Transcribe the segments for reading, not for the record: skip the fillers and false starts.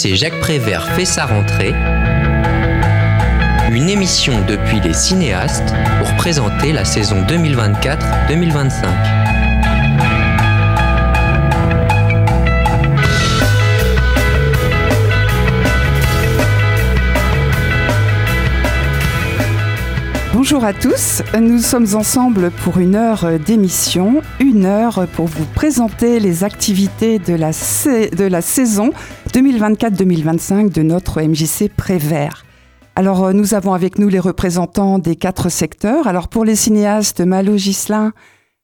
lycée Jacques Prévert fait sa rentrée, une émission depuis les cinéastes pour présenter la saison 2024-2025. Bonjour à tous, nous sommes ensemble pour une heure d'émission, une heure pour vous présenter les activités de la saison 2024-2025 de notre MJC Prévert. Alors nous avons avec nous les représentants des 4 secteurs. Alors pour les cinéastes, Malo Ghislain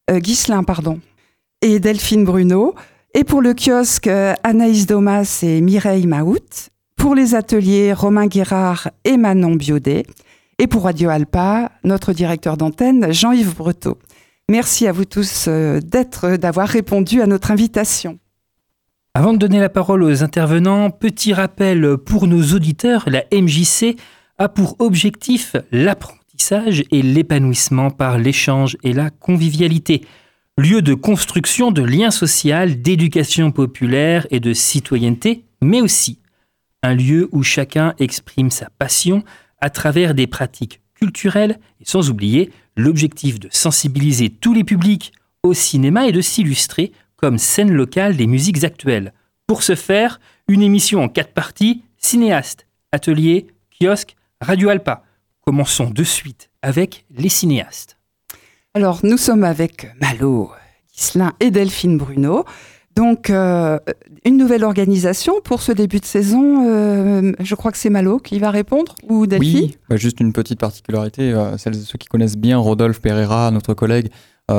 et Delphine Bruno. Et pour le kiosque, Anaïs Domas et Mireille Mahout. Pour les ateliers, Romain Guérard et Manon Biaudet. Et pour Radio Alpa, notre directeur d'antenne, Jean-Yves Breteau. Merci à vous tous d'avoir répondu à notre invitation. Avant de donner la parole aux intervenants, petit rappel pour nos auditeurs, la MJC a pour objectif l'apprentissage et l'épanouissement par l'échange et la convivialité. Lieu de construction de liens sociaux, d'éducation populaire et de citoyenneté, mais aussi un lieu où chacun exprime sa passion à travers des pratiques culturelles et sans oublier l'objectif de sensibiliser tous les publics au cinéma et de s'illustrer comme scène locale des musiques actuelles. Pour ce faire, une émission en 4 parties, cinéastes, ateliers, kiosque, Radio Alpa. Commençons de suite avec les cinéastes. Alors, nous sommes avec Malo Ghislain et Delphine Bruno. Donc, une nouvelle organisation pour ce début de saison. Je crois que c'est Malo qui va répondre, ou Delphine ? Oui, juste une petite particularité. Ceux qui connaissent bien Rodolphe Pereira, notre collègue,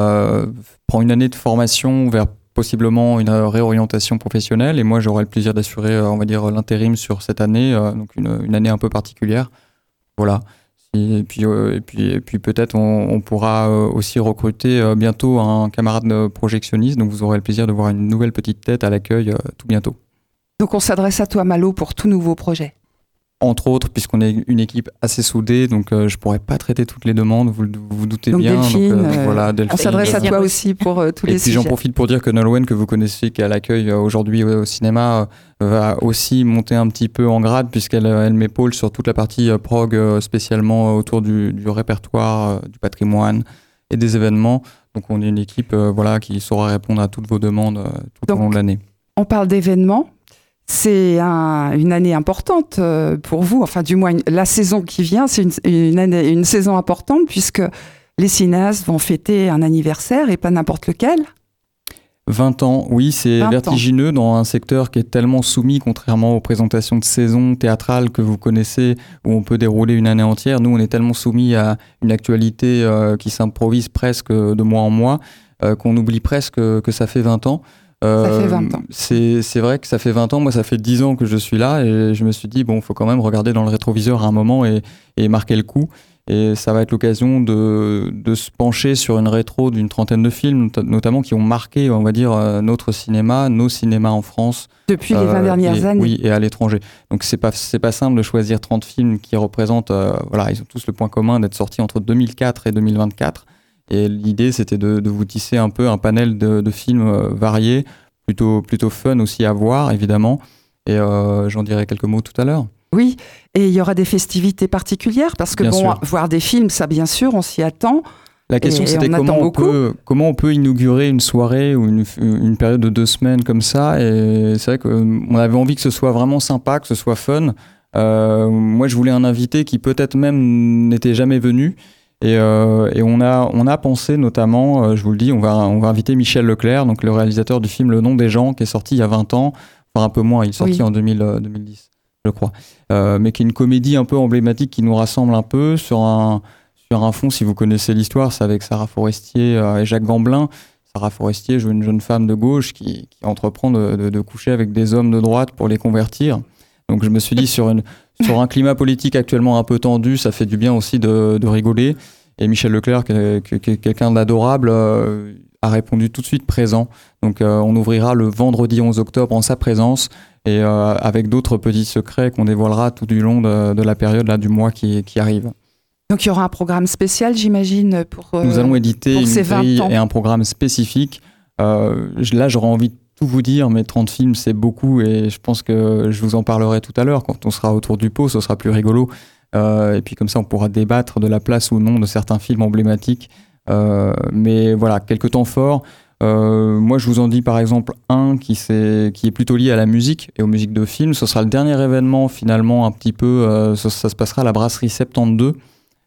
prend une année de formation vers possiblement une réorientation professionnelle. Et moi, j'aurai le plaisir d'assurer, l'intérim sur cette année, donc une année un peu particulière. Voilà. Et puis peut-être on pourra aussi recruter bientôt un camarade projectionniste, donc vous aurez le plaisir de voir une nouvelle petite tête à l'accueil tout bientôt. Donc on s'adresse à toi Malo pour tout nouveau projet. Entre autres, puisqu'on est une équipe assez soudée, donc je ne pourrais pas traiter toutes les demandes, vous doutez donc bien. Delphine, Delphine, on s'adresse à toi aussi pour tous les sujets. Et puis j'en profite pour dire que Nolwenn, que vous connaissez, qui est à l'accueil aujourd'hui au cinéma, va aussi monter un petit peu en grade, puisqu'elle m'épaule sur toute la partie prog, spécialement autour du répertoire, du patrimoine et des événements. Donc on est une équipe qui saura répondre à toutes vos demandes tout au long de l'année. On parle d'événements. C'est une année importante pour vous, enfin du moins la saison qui vient, c'est une saison importante puisque les cinéastes vont fêter un anniversaire et pas n'importe lequel. 20 ans, oui, c'est vertigineux dans un secteur qui est tellement soumis, contrairement aux présentations de saison théâtrales que vous connaissez, où on peut dérouler une année entière. Nous, on est tellement soumis à une actualité qui s'improvise presque de mois en mois, qu'on oublie presque que ça fait 20 ans. Ça fait 20 ans. C'est vrai que ça fait 20 ans. Moi, ça fait 10 ans que je suis là et je me suis dit, faut quand même regarder dans le rétroviseur à un moment et marquer le coup. Et ça va être l'occasion de se pencher sur une rétro d'une 30aine de films, notamment qui ont marqué, on va dire, notre cinéma, nos cinémas en France. Depuis les 20 dernières années. Oui, et à l'étranger. Donc, c'est pas simple de choisir 30 films qui représentent, ils ont tous le point commun d'être sortis entre 2004 et 2024. Et l'idée, c'était de vous tisser un peu un panel de films variés, plutôt fun aussi à voir, évidemment. Et j'en dirai quelques mots tout à l'heure. Oui, et il y aura des festivités particulières, parce que voir des films, ça bien sûr, on s'y attend. La question, c'était comment on peut inaugurer une soirée ou une période de 2 semaines comme ça. Et c'est vrai qu'on avait envie que ce soit vraiment sympa, que ce soit fun. Moi, je voulais un invité qui peut-être même n'était jamais venu. Et on a pensé notamment, je vous le dis, on va inviter Michel Leclerc, donc le réalisateur du film Le Nom des gens, qui est sorti il y a 20 ans, enfin un peu moins, il est sorti en 2010, je crois, mais qui est une comédie un peu emblématique qui nous rassemble un peu sur un fond, si vous connaissez l'histoire, c'est avec Sarah Forestier et Jacques Gamblin. Sarah Forestier joue une jeune femme de gauche qui entreprend de coucher avec des hommes de droite pour les convertir. Donc je me suis dit, sur un climat politique actuellement un peu tendu, ça fait du bien aussi de rigoler. Et Michel Leclerc, qui est quelqu'un d'adorable, a répondu tout de suite présent. Donc on ouvrira le vendredi 11 octobre en sa présence et avec d'autres petits secrets qu'on dévoilera tout du long de la période là, du mois qui arrive. Donc il y aura un programme spécial, j'imagine, pour Nous allons éditer une grille et un programme spécifique. Là, j'aurais envie tout vous dire, mais 30 films, c'est beaucoup, et je pense que je vous en parlerai tout à l'heure. Quand on sera autour du pot, ce sera plus rigolo. Et puis comme ça, on pourra débattre de la place ou non de certains films emblématiques. Mais voilà, quelques temps forts. Moi, je vous en dis par exemple un qui est plutôt lié à la musique et aux musiques de films. Ce sera le dernier événement, finalement, un petit peu. Ça se passera à la brasserie 72. Pourquoi ?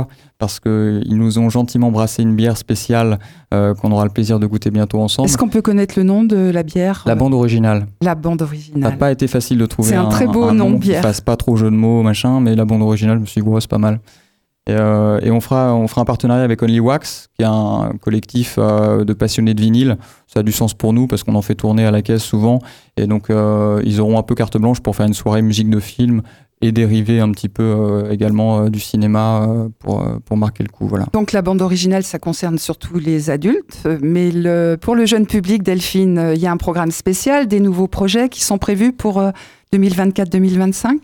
Parce qu'ils nous ont gentiment brassé une bière spéciale qu'on aura le plaisir de goûter bientôt ensemble. Est-ce qu'on peut connaître le nom de la bière ? La bande originale. La bande originale. Ça n'a pas été facile de trouver un très beau nom de bière. Qui fasse pas trop jeu de mots, machin, mais la bande originale, je me suis dit, c'est pas mal. Et on fera un partenariat avec Only Wax, qui est un collectif de passionnés de vinyle. Ça a du sens pour nous parce qu'on en fait tourner à la caisse souvent. Et donc, ils auront un peu carte blanche pour faire une soirée musique de film et dériver un petit peu également du cinéma pour marquer le coup. Voilà. Donc la bande originale, ça concerne surtout les adultes, mais pour le jeune public, Delphine, il y a un programme spécial, des nouveaux projets qui sont prévus pour 2024-2025 ?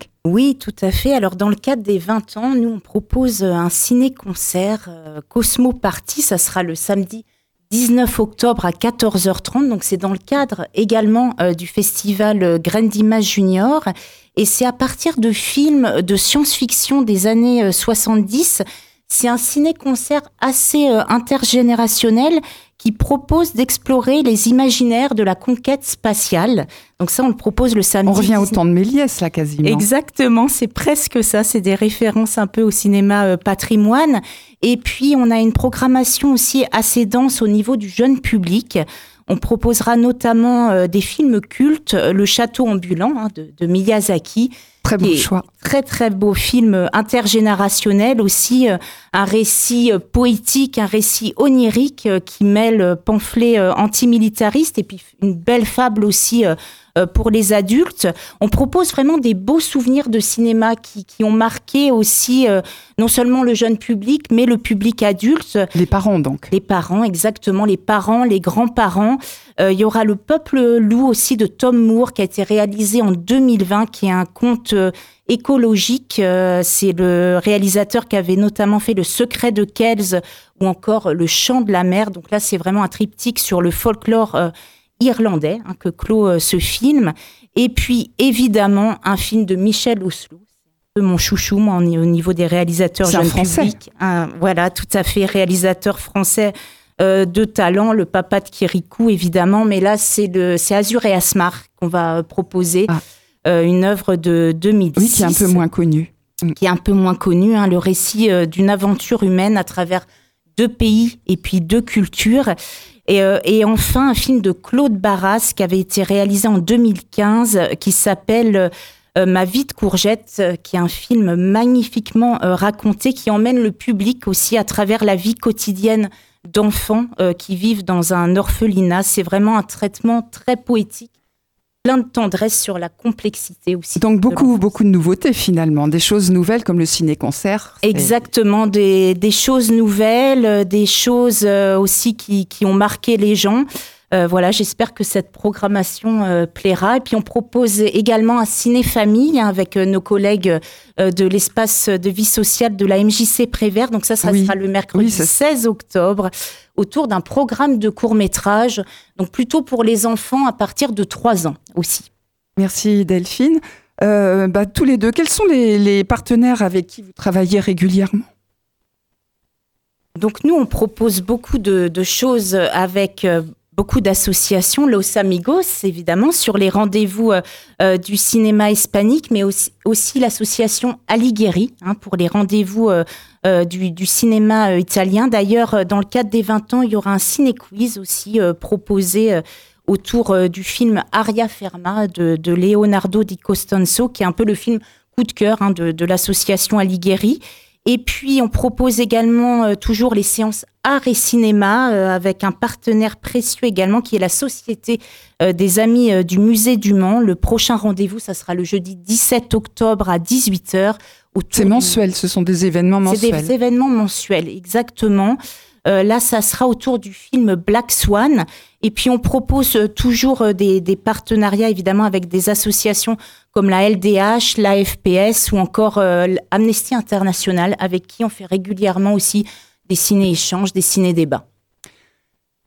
Oui, tout à fait. Alors dans le cadre des 20 ans, nous on propose un ciné-concert Cosmo Party, ça sera le samedi 19 octobre à 14h30, donc c'est dans le cadre également du festival Graines d'Images Junior, et c'est à partir de films de science-fiction des années 70. C'est un ciné-concert assez intergénérationnel qui propose d'explorer les imaginaires de la conquête spatiale. Donc ça, on le propose le samedi. On revient au temps de Méliès, là, quasiment. Exactement, c'est presque ça. C'est des références un peu au cinéma patrimoine. Et puis, on a une programmation aussi assez dense au niveau du jeune public. On proposera notamment des films cultes, Le Château ambulant de Miyazaki. Très beau choix. Très, très beau film intergénérationnel aussi. Un récit poétique, un récit onirique qui mêle pamphlet antimilitariste et puis une belle fable aussi pour les adultes. On propose vraiment des beaux souvenirs de cinéma qui ont marqué aussi non seulement le jeune public, mais le public adulte. Les parents, donc. Les parents, exactement. Les parents, les grands-parents. Il y aura Le Peuple loup aussi de Tom Moore qui a été réalisé en 2020, qui est un conte écologique. C'est le réalisateur qui avait notamment fait Le Secret de Kells ou encore Le Chant de la mer. Donc là, c'est vraiment un triptyque sur le folklore irlandais que clôt ce film. Et puis, évidemment, un film de Michel Oslo. C'est un peu mon chouchou, moi, au niveau des réalisateurs jeunes publics. Voilà, tout à fait, réalisateur français de talent, le papa de Kirikou, évidemment. Mais là, c'est Azur et Asmar qu'on va proposer. Une œuvre de 2010. Oui, qui est un peu moins connue. Qui est un peu moins connue, le récit d'une aventure humaine à travers 2 pays et puis 2 cultures. Et enfin, un film de Claude Barras qui avait été réalisé en 2015, qui s'appelle Ma vie de courgette, qui est un film magnifiquement raconté, qui emmène le public aussi à travers la vie quotidienne d'enfants qui vivent dans un orphelinat. C'est vraiment un traitement très poétique, plein de tendresse sur la complexité aussi. Donc beaucoup de nouveautés finalement, des choses nouvelles comme le ciné-concert. Exactement, des choses nouvelles, des choses aussi qui ont marqué les gens. Voilà, j'espère que cette programmation plaira. Et puis on propose également un ciné-famille avec nos collègues de l'espace de vie sociale de la MJC Prévert. Donc ça sera le mercredi 16 octobre autour d'un programme de court-métrage, donc plutôt pour les enfants à partir de 3 ans aussi. Merci Delphine. Tous les deux, quels sont les partenaires avec qui vous travaillez régulièrement ? Donc nous, on propose beaucoup de choses avec beaucoup d'associations, Los Amigos évidemment, sur les rendez-vous du cinéma hispanique, mais aussi l'association Alighieri pour les rendez-vous du cinéma italien. D'ailleurs, dans le cadre des 20 ans, il y aura un ciné-quiz aussi proposé autour du film Aria Ferma de Leonardo Di Costanzo, qui est un peu le film coup de cœur de l'association Alighieri. Et puis, on propose également toujours les séances art et cinéma avec un partenaire précieux également qui est la Société des Amis du Musée du Mans. Le prochain rendez-vous, ça sera le jeudi 17 octobre à 18h. C'est mensuel, ce sont des événements mensuels. C'est des événements mensuels, exactement. Là, ça sera autour du film Black Swan. Et puis, on propose toujours des partenariats, évidemment, avec des associations comme la LDH, la FPS ou encore Amnesty International, avec qui on fait régulièrement aussi des ciné-échanges, des ciné-débats.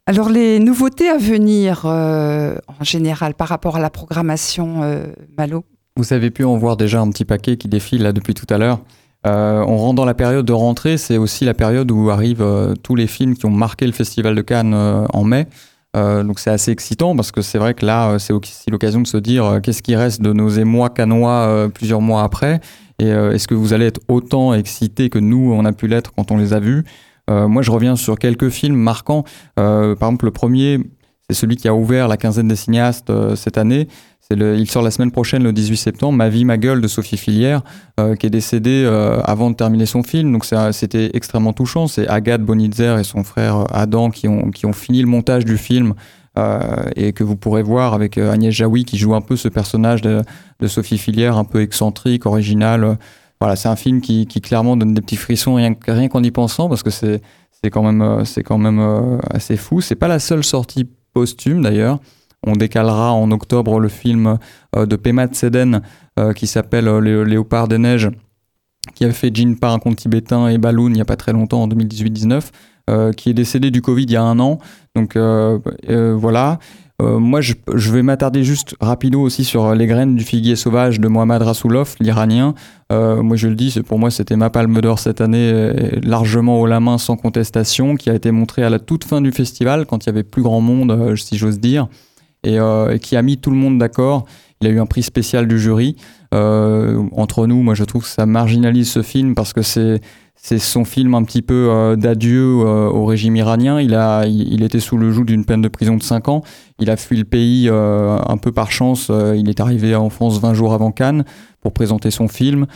Alors, les nouveautés à venir, en général, par rapport à la programmation, Malo? Vous avez pu en voir déjà un petit paquet qui défile là depuis tout à l'heure. On rentre dans la période de rentrée, c'est aussi la période où arrivent tous les films qui ont marqué le Festival de Cannes en mai. Donc c'est assez excitant parce que c'est vrai que là, c'est aussi l'occasion de se dire qu'est-ce qui reste de nos émois cannois plusieurs mois après, et est-ce que vous allez être autant excités que nous, on a pu l'être quand on les a vus. Moi, je reviens sur quelques films marquants. Par exemple, le premier, c'est celui qui a ouvert la quinzaine des cinéastes cette année. Il sort la semaine prochaine, le 18 septembre, Ma vie, ma gueule de Sophie Fillière, qui est décédée avant de terminer son film. Donc c'était extrêmement touchant. C'est Agathe Bonitzer et son frère Adam qui ont fini le montage du film et que vous pourrez voir avec Agnès Jaoui qui joue un peu ce personnage de Sophie Fillière, un peu excentrique, original. Voilà, c'est un film qui clairement donne des petits frissons rien qu'en y pensant, parce que c'est quand même assez fou. C'est pas la seule sortie posthume d'ailleurs. On décalera en octobre le film de Pema Tseden qui s'appelle Léopard des neiges, qui avait fait Jinpa, un conte tibétain, et Balloon il n'y a pas très longtemps, en 2018-19, qui est décédé du Covid il y a 1 an. Donc voilà. Moi, je vais m'attarder juste rapido aussi sur Les graines du figuier sauvage de Mohammad Rasoulov, l'Iranien. Moi, je le dis, pour moi, c'était ma palme d'or cette année, largement haut la main, sans contestation, qui a été montré à la toute fin du festival, quand il y avait plus grand monde, si j'ose dire. Et qui a mis tout le monde d'accord. Il a eu un prix spécial du jury. Entre nous, moi je trouve que ça marginalise ce film parce que c'est son film un petit peu d'adieu au régime iranien. Il était sous le joug d'une peine de prison de 5 ans. Il a fui le pays un peu par chance. Il est arrivé en France 20 jours avant Cannes pour présenter son film.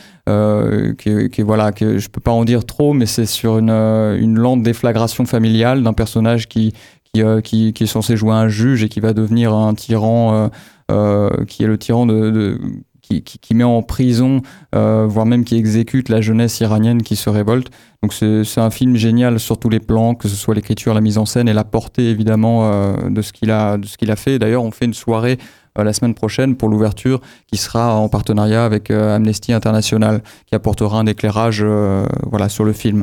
Voilà, que je peux pas en dire trop, mais c'est sur une lente déflagration familiale d'un personnage qui est censé jouer un juge et qui va devenir un tyran, qui est le tyran qui met en prison, voire même qui exécute la jeunesse iranienne qui se révolte. Donc c'est un film génial sur tous les plans, que ce soit l'écriture, la mise en scène et la portée évidemment de ce qu'il a fait. D'ailleurs, on fait une soirée la semaine prochaine pour l'ouverture qui sera en partenariat avec Amnesty International, qui apportera un éclairage voilà, sur le film.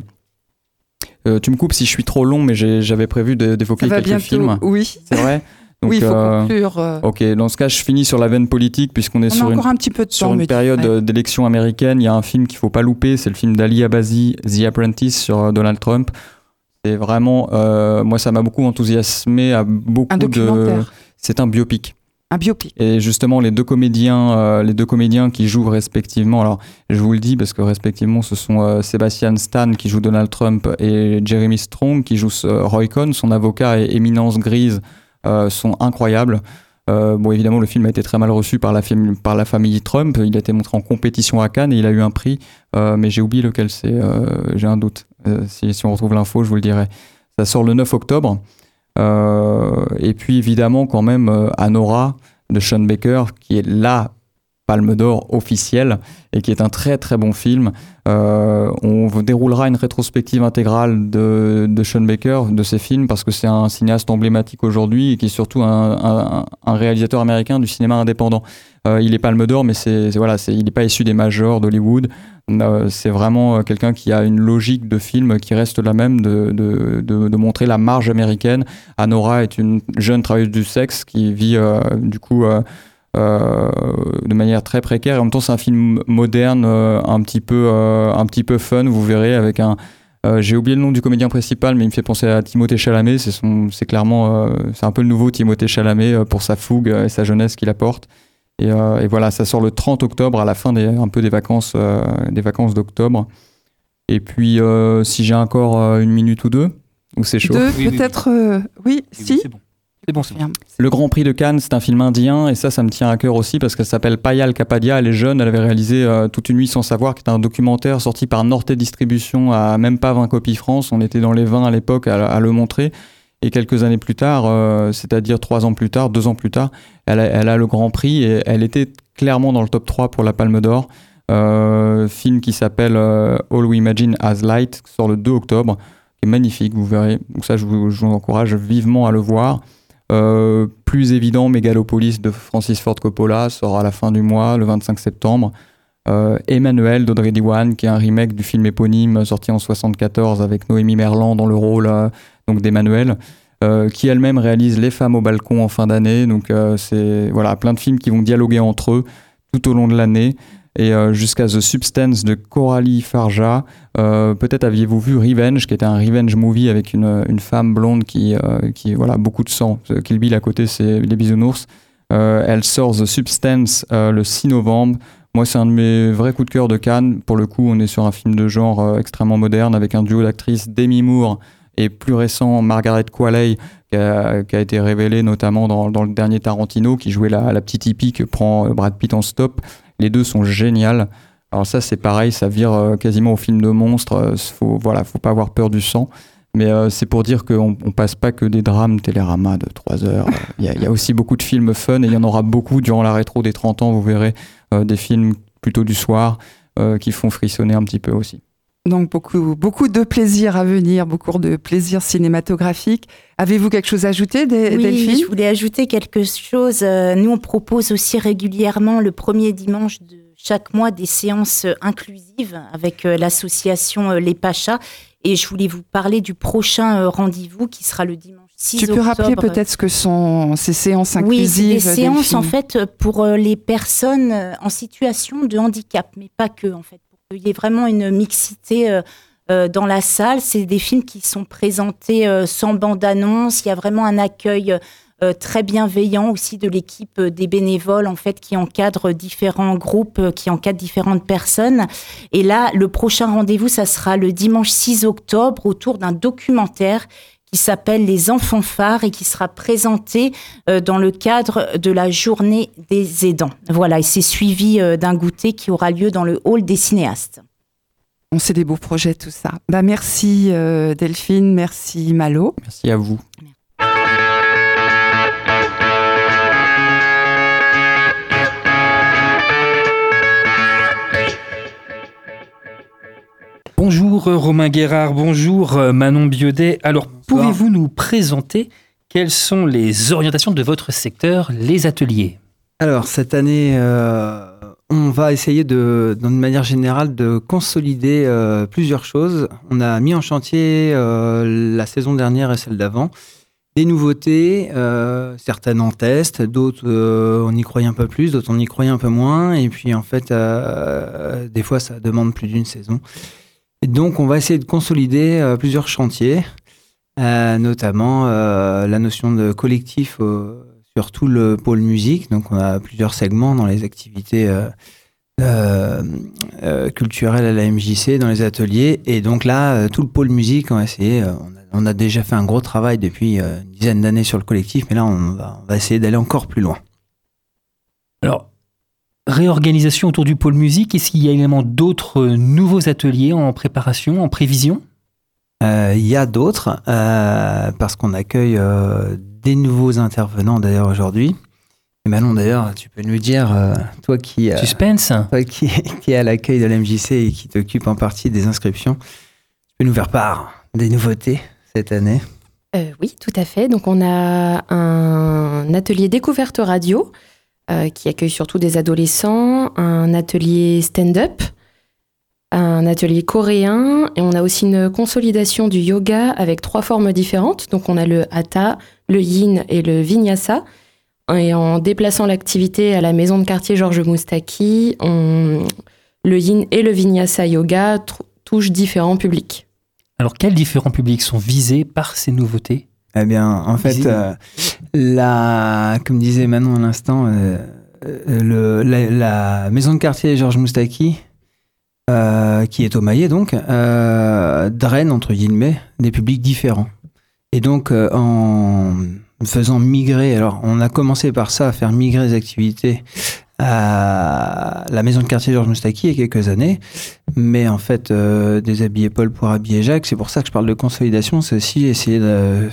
Tu me coupes si je suis trop long, mais j'avais prévu d'évoquer quelques films. Oui. C'est vrai. Donc, oui, il faut conclure. Ok, dans ce cas, je finis sur la veine politique, puisqu'on est sur une période d'élection américaine. Il y a un film qu'il ne faut pas louper, c'est le film d'Ali Abazi, The Apprentice, sur Donald Trump. C'est vraiment, moi, ça m'a beaucoup enthousiasmé. Un documentaire. C'est un biopic. Un biopic. Et justement, les deux comédiens qui jouent respectivement, alors je vous le dis parce que respectivement, ce sont Sebastian Stan qui joue Donald Trump et Jeremy Strong qui joue Roy Cohn, son avocat, et Éminence grise, sont incroyables. Bon, évidemment, le film a été très mal reçu par la famille Trump. Il a été montré en compétition à Cannes et il a eu un prix, mais j'ai oublié lequel c'est. J'ai un doute. Si on retrouve l'info, je vous le dirai. Ça sort le 9 octobre. Et puis évidemment quand même Anora de Sean Baker, qui est la Palme d'Or officielle et qui est un très très bon film. On déroulera une rétrospective intégrale de Sean Baker, de ses films, parce que c'est un cinéaste emblématique aujourd'hui et qui est surtout un réalisateur américain du cinéma indépendant. Il est Palme d'Or, mais il n'est pas issu des majors d'Hollywood. C'est vraiment quelqu'un qui a une logique de film qui reste la même, de montrer la marge américaine. Anora est une jeune travailleuse du sexe qui vit de manière très précaire, et en même temps c'est un film moderne, un petit peu fun, vous verrez, avec j'ai oublié le nom du comédien principal, mais il me fait penser à Timothée Chalamet. C'est clairement c'est un peu le nouveau Timothée Chalamet pour sa fougue et sa jeunesse qu'il apporte. Et voilà, ça sort le 30 octobre, à la fin des vacances d'octobre. Et puis si j'ai encore une minute ou deux, ou c'est chaud. Peut-être, oui, si. C'est bon. Le Grand Prix de Cannes, c'est un film indien, et ça me tient à cœur aussi parce qu'elle s'appelle Payal Kapadia. Elle est jeune, elle avait réalisé Toute une nuit sans savoir, qui est un documentaire sorti par Norte Distribution à même pas 20 copies France. On était dans les 20 à l'époque à le montrer. Et quelques années plus tard, c'est-à-dire 2 ans plus tard, elle a le Grand Prix et elle était clairement dans le top 3 pour la Palme d'Or. Film qui s'appelle All We Imagine As Light, qui sort le 2 octobre, qui est magnifique, vous verrez. Donc ça, je vous encourage vivement à le voir. Plus évident, Megalopolis de Francis Ford Coppola sort à la fin du mois, le 25 septembre. Emmanuel d'Audrey Diwan, qui est un remake du film éponyme sorti en 1974 avec Noémie Merlan dans le rôle donc d'Emmanuel. qui elle-même réalise Les femmes au balcon en fin d'année. Donc c'est plein de films qui vont dialoguer entre eux tout au long de l'année. Et jusqu'à The Substance de Coralie Farja. Peut-être aviez-vous vu Revenge, qui était un revenge movie avec une femme blonde qui beaucoup de sang. Kill Bill à côté, c'est les bisounours. Elle sort The Substance le 6 novembre. Moi, c'est un de mes vrais coups de cœur de Cannes. Pour le coup, on est sur un film de genre extrêmement moderne avec un duo d'actrices, Demi Moore et plus récent Margaret Qualley, qui a été révélée notamment dans le dernier Tarantino, qui jouait la petite hippie que prend Brad Pitt en stop. Les deux sont géniales. Alors ça, c'est pareil, ça vire quasiment au film de monstre. Faut pas avoir peur du sang. Mais c'est pour dire qu'on passe pas que des drames Télérama de 3 heures. Il y a aussi beaucoup de films fun, et il y en aura beaucoup durant la rétro des 30 ans. Vous verrez des films plutôt du soir qui font frissonner un petit peu aussi. Donc beaucoup de plaisir à venir, beaucoup de plaisir cinématographique. Avez-vous quelque chose à ajouter, Delphine ? Oui, je voulais ajouter quelque chose. Nous, on propose aussi régulièrement le premier dimanche de chaque mois des séances inclusives avec l'association Les Pachas. Et je voulais vous parler du prochain rendez-vous qui sera le dimanche 6 octobre. Tu peux rappeler peut-être ce que sont ces séances inclusives ? Oui, c'est des séances en fait pour les personnes en situation de handicap, mais pas que en fait. Il y a vraiment une mixité dans la salle. C'est des films qui sont présentés sans bande-annonce. Il y a vraiment un accueil très bienveillant aussi de l'équipe des bénévoles en fait qui encadrent différents groupes, qui encadrent différentes personnes. Et là, le prochain rendez-vous, ça sera le dimanche 6 octobre autour d'un documentaire qui s'appelle Les Enfants Phares et qui sera présenté dans le cadre de la journée des aidants. Voilà, et c'est suivi d'un goûter qui aura lieu dans le hall des cinéastes. On sait des beaux projets, tout ça. Merci Delphine, merci Malo. Merci à vous. Bonjour Romain Guérard, bonjour Manon Biaudet. Alors, pouvez-vous nous présenter quelles sont les orientations de votre secteur, les ateliers ? Alors, cette année, on va essayer d'une manière générale de consolider plusieurs choses. On a mis en chantier la saison dernière et celle d'avant des nouveautés, certaines en test, d'autres on y croyait un peu plus, d'autres on y croyait un peu moins. Et puis en fait, des fois ça demande plus d'une saison. Et donc, on va essayer de consolider plusieurs chantiers, notamment la notion de collectif sur tout le pôle musique. Donc, on a plusieurs segments dans les activités culturelles à la MJC, dans les ateliers. Et donc là, tout le pôle musique, on va essayer. On a déjà fait un gros travail depuis une dizaine d'années sur le collectif, mais là, on va essayer d'aller encore plus loin. Alors, réorganisation autour du pôle musique, est-ce qu'il y a également d'autres nouveaux ateliers en préparation, en prévision ? Il y a d'autres, parce qu'on accueille des nouveaux intervenants d'ailleurs aujourd'hui. Et Manon, d'ailleurs, tu peux nous dire, toi qui est à l'accueil de l'MJC et qui t'occupe en partie des inscriptions, tu peux nous faire part des nouveautés cette année ? Oui, tout à fait. Donc on a un atelier découverte radio, qui accueille surtout des adolescents, un atelier stand-up, un atelier coréen, et on a aussi une consolidation du yoga avec 3 formes différentes. Donc on a le hatha, le yin et le vinyasa. Et en déplaçant l'activité à la maison de quartier Georges Moustaki, le yin et le vinyasa yoga touchent différents publics. Alors quels différents publics sont visés par ces nouveautés ? Eh bien, en fait, comme disait Manon à l'instant, la maison de quartier Georges Moustaki, qui est au Maillet donc, draine, entre guillemets, des publics différents. Et donc, en faisant migrer, alors on a commencé par ça, à faire migrer les activités à la maison de quartier Georges Moustaki il y a quelques années, mais en fait déshabiller Paul pour habiller Jacques, c'est pour ça que je parle de consolidation, c'est aussi essayer de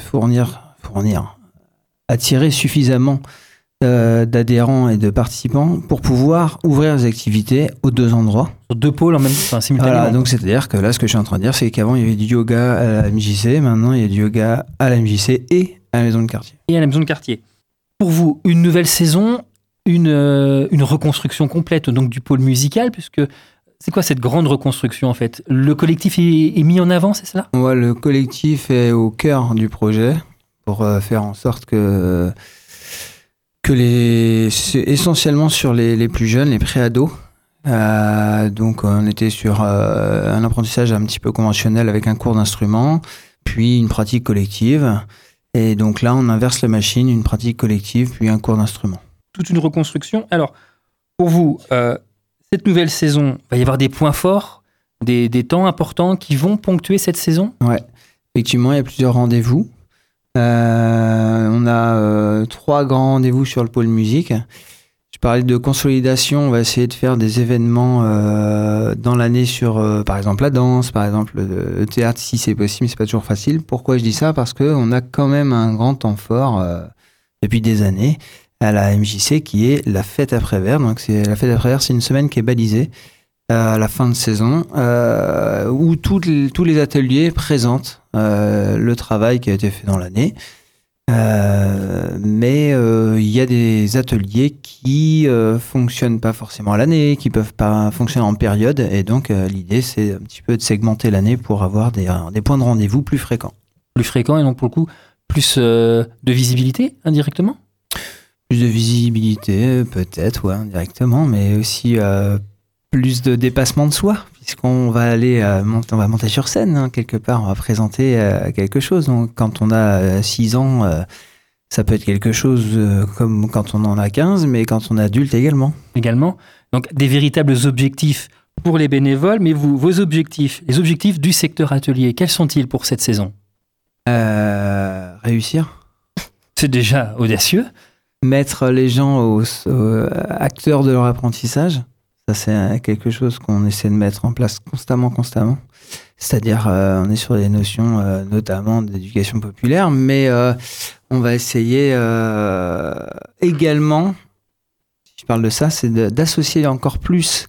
attirer suffisamment d'adhérents et de participants pour pouvoir ouvrir les activités aux 2 endroits. Sur 2 pôles en même temps, simultanément. Voilà, donc c'est-à-dire que là ce que je suis en train de dire, c'est qu'avant il y avait du yoga à la MJC, maintenant il y a du yoga à la MJC et à la maison de quartier. Et à la maison de quartier. Pour vous, une nouvelle saison, une reconstruction complète donc du pôle musical, puisque c'est quoi cette grande reconstruction en fait ? Le collectif est mis en avant, c'est cela ? Ouais, le collectif est au cœur du projet pour faire en sorte que c'est essentiellement sur les plus jeunes, les pré-ados. Donc on était sur un apprentissage un petit peu conventionnel avec un cours d'instrument, puis une pratique collective. Et donc là, on inverse la machine, une pratique collective, puis un cours d'instrument. Toute une reconstruction. Alors, pour vous, cette nouvelle saison, il va y avoir des points forts, des temps importants qui vont ponctuer cette saison ? Ouais, effectivement, il y a plusieurs rendez-vous. On a 3 grands rendez-vous sur le pôle musique. Je parlais de consolidation, on va essayer de faire des événements dans l'année sur, par exemple, la danse, par exemple, le théâtre, si c'est possible, mais c'est pas toujours facile. Pourquoi je dis ça ? Parce qu'on a quand même un grand temps fort depuis des années à la MJC qui est la fête après-vert. Donc, la fête après-vert, c'est une semaine qui est balisée à la fin de saison où tous les ateliers présentent le travail qui a été fait dans l'année. Mais il y a des ateliers qui fonctionnent pas forcément à l'année, qui peuvent pas fonctionner en période, et donc l'idée c'est un petit peu de segmenter l'année pour avoir des points de rendez-vous plus fréquents. Plus fréquents et donc pour le coup plus de visibilité indirectement ? Plus de visibilité peut-être, ouais, indirectement, mais aussi plus de dépassement de soi, puisqu'on va aller on va monter sur scène, hein, quelque part, on va présenter quelque chose. Donc, quand on a 6 ans, ça peut être quelque chose comme quand on en a 15, mais quand on est adulte également. Également. Donc, des véritables objectifs pour les bénévoles, mais vos objectifs, les objectifs du secteur atelier, quels sont-ils pour cette saison ? Réussir. C'est déjà audacieux. Mettre les gens acteurs de leur apprentissage. Ça, c'est quelque chose qu'on essaie de mettre en place constamment. C'est-à-dire, on est sur des notions notamment d'éducation populaire, mais on va essayer également, si je parle de ça, c'est d'associer encore plus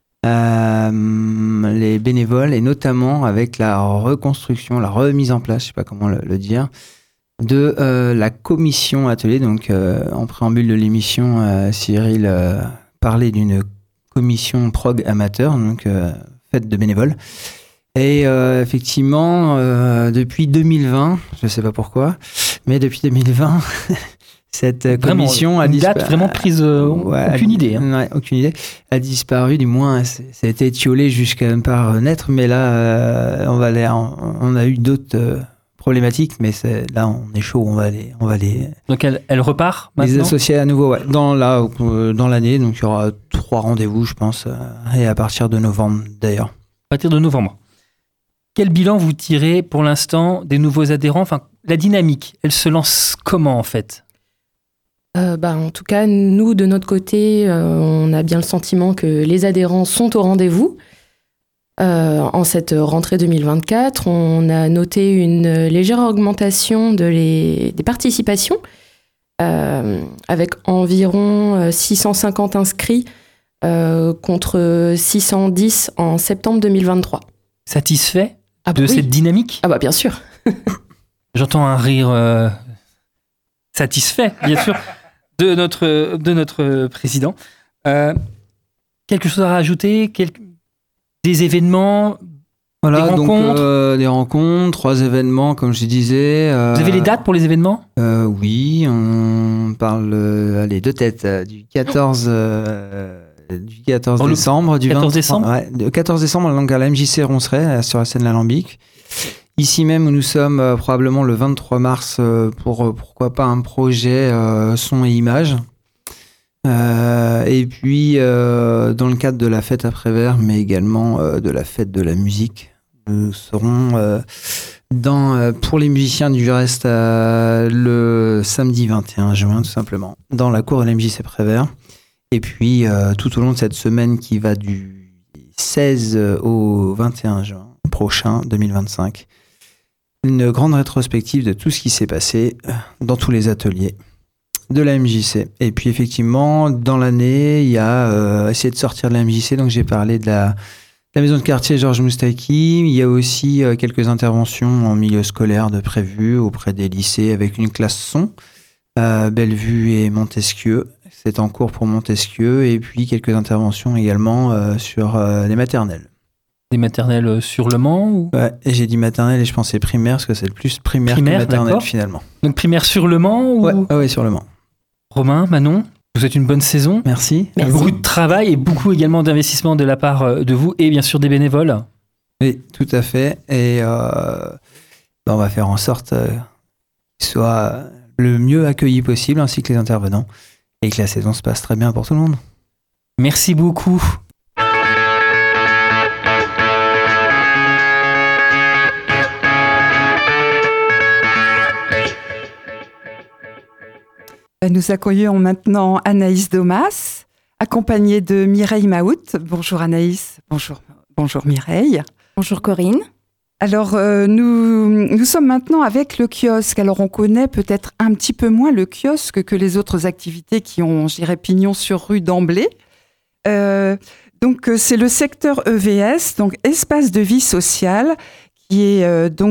les bénévoles, et notamment avec la reconstruction, la remise en place, je ne sais pas comment le dire, de la commission atelier. Donc, en préambule de l'émission, Cyril parlait d'une commission prog amateur, donc faite de bénévoles. Et effectivement, depuis 2020, je ne sais pas pourquoi, mais depuis 2020, cette commission a disparu. Date vraiment prise, aucune idée. Hein. Ouais, aucune idée. A disparu, du moins, ça a été étiolé jusqu'à même pas renaître, mais là, on a eu d'autres problématiques, mais là, on est chaud, on va aller. Donc elle repart maintenant ? Les associer à nouveau, ouais, dans l'année, donc il y aura 3 rendez-vous, je pense, et à partir de novembre d'ailleurs. À partir de novembre. Quel bilan vous tirez pour l'instant des nouveaux adhérents ? Enfin, la dynamique, elle se lance comment en fait ? En tout cas, nous, de notre côté, on a bien le sentiment que les adhérents sont au rendez-vous. En cette rentrée 2024, on a noté une légère augmentation des participations, avec environ 650 inscrits contre 610 en septembre 2023. Satisfait de cette dynamique ? Bien sûr. J'entends un rire satisfait, bien sûr, de notre président. Quelque chose à rajouter ? Des événements, voilà, des rencontres. Donc des rencontres, 3 événements, comme je disais. Vous avez les dates pour les événements ? Oui, on parle de tête du 14 décembre, du 14 décembre. Ouais, le 14 décembre, donc à la MJC Ronceret, sur la scène L'Alambic. Ici même, où nous sommes probablement le 23 mars pour pourquoi pas un projet son et image. Et puis dans le cadre de la fête après-vert, mais également de la fête de la musique, nous serons pour les musiciens du reste le samedi 21 juin tout simplement dans la cour de la MJC Prévert. Et puis tout au long de cette semaine qui va du 16 au 21 juin prochain 2025, une grande rétrospective de tout ce qui s'est passé dans tous les ateliers de la MJC. Et puis effectivement, dans l'année, il y a essayé de sortir de la MJC, donc j'ai parlé de la maison de quartier Georges Moustaki. Il y a aussi quelques interventions en milieu scolaire de prévues auprès des lycées avec une classe son, Bellevue et Montesquieu. C'est en cours pour Montesquieu. Et puis quelques interventions également sur les maternelles. Des maternelles sur Le Mans ou... Ouais, et j'ai dit maternelle et je pensais primaire parce que c'est le plus primaire que maternelle d'accord. finalement. Donc primaire sur Le Mans ou... Ouais, sur Le Mans. Romain, Manon, vous êtes une bonne saison. Merci. Beaucoup de travail et beaucoup également d'investissement de la part de vous et bien sûr des bénévoles. Oui, tout à fait. Et on va faire en sorte qu'il soit le mieux accueilli possible ainsi que les intervenants et que la saison se passe très bien pour tout le monde. Merci beaucoup. Nous accueillons maintenant Anaïs Domas, accompagnée de Mireille Mahout. Bonjour Anaïs, bonjour Mireille. Bonjour Corinne. Alors, nous sommes maintenant avec le kiosque. Alors, on connaît peut-être un petit peu moins le kiosque que les autres activités qui ont, je dirais, pignon sur rue d'emblée. Donc, c'est le secteur EVS, donc Espace de vie sociale, qui est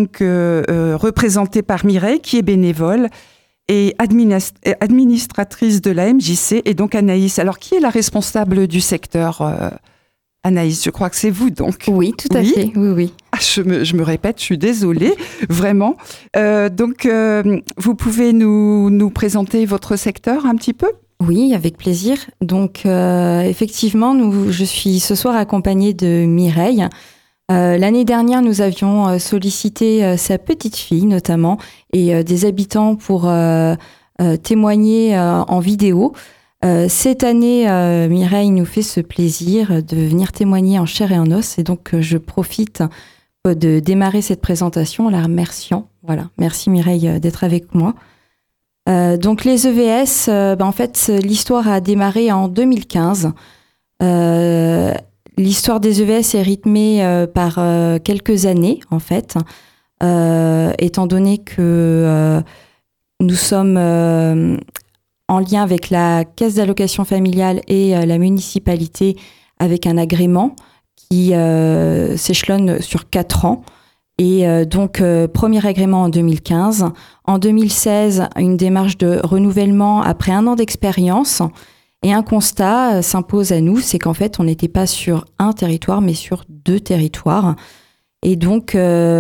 représenté par Mireille, qui est bénévole et administratrice de la MJC, et donc Anaïs. Alors, qui est la responsable du secteur Anaïs, je crois que c'est vous, donc. Oui, tout à fait, oui. Ah, je me répète, je suis désolée, vraiment. Vous pouvez nous présenter votre secteur un petit peu ? Oui, avec plaisir. Donc, effectivement, je suis ce soir accompagnée de Mireille. L'année dernière, nous avions sollicité sa petite fille, notamment, et des habitants pour témoigner en vidéo. Cette année, Mireille nous fait ce plaisir de venir témoigner en chair et en os. Et donc, je profite de démarrer cette présentation en la remerciant. Voilà, merci Mireille d'être avec moi. Donc, les EVS, en fait, l'histoire a démarré en 2015. L'histoire des EVS est rythmée par quelques années, en fait, étant donné que nous sommes en lien avec la caisse d'allocation familiale et la municipalité avec un agrément qui s'échelonne sur 4 ans. Et donc, premier agrément en 2015. En 2016, une démarche de renouvellement après 1 an d'expérience. Et un constat s'impose à nous, c'est qu'en fait, on n'était pas sur un territoire, mais sur 2 territoires. Et donc,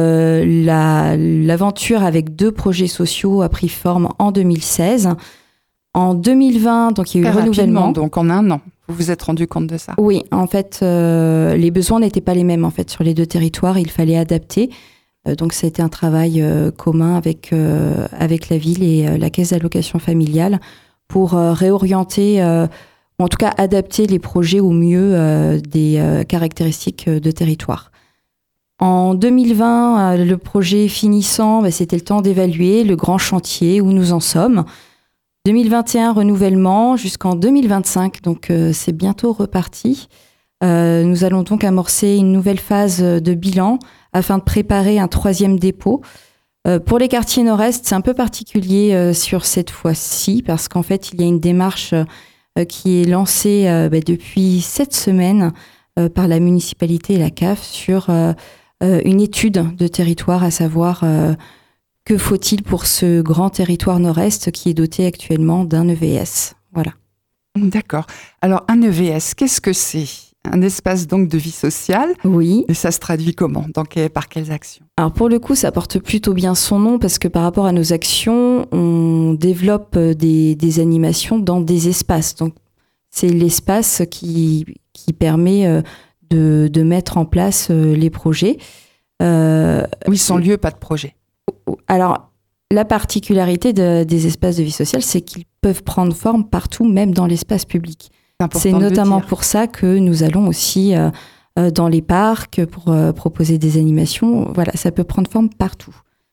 l'aventure avec 2 projets sociaux a pris forme en 2016. En 2020, donc il y a eu le renouvellement. Donc en 1 an, vous vous êtes rendu compte de ça ? Oui, en fait, les besoins n'étaient pas les mêmes en fait sur les 2 territoires. Il fallait adapter. Donc ça a été un travail commun avec la ville et la caisse d'allocation familiale pour réorienter, ou en tout cas adapter les projets au mieux des caractéristiques de territoire. En 2020, le projet finissant, c'était le temps d'évaluer le grand chantier où nous en sommes. 2021, renouvellement jusqu'en 2025, donc c'est bientôt reparti. Nous allons donc amorcer une nouvelle phase de bilan afin de préparer un 3e dépôt. Pour les quartiers nord-est, c'est un peu particulier sur cette fois-ci parce qu'en fait, il y a une démarche qui est lancée depuis 7 semaines par la municipalité et la CAF sur une étude de territoire, à savoir que faut-il pour ce grand territoire nord-est qui est doté actuellement d'un EVS. Voilà. D'accord. Alors, un EVS, qu'est-ce que c'est ? Un espace donc de vie sociale. Oui. Et ça se traduit comment ? Par quelles actions ? Alors pour le coup, ça porte plutôt bien son nom parce que par rapport à nos actions, on développe des animations dans des espaces. Donc c'est l'espace qui permet de mettre en place les projets. Oui, sans lieu, pas de projet. Alors la particularité des espaces de vie sociale, c'est qu'ils peuvent prendre forme partout, même dans l'espace public. C'est notamment pour ça que nous allons aussi dans les parcs pour proposer des animations. Voilà, ça peut prendre forme partout.